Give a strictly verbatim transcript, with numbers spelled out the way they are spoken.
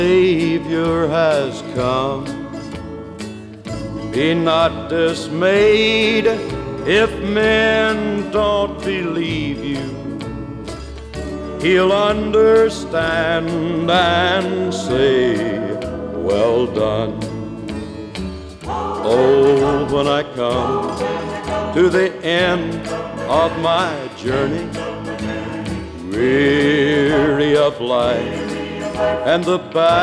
Savior has come. Be not dismayed if men don't believe you. He'll understand and say, well done. Oh, when I come to the end of my journey, weary of life and the battle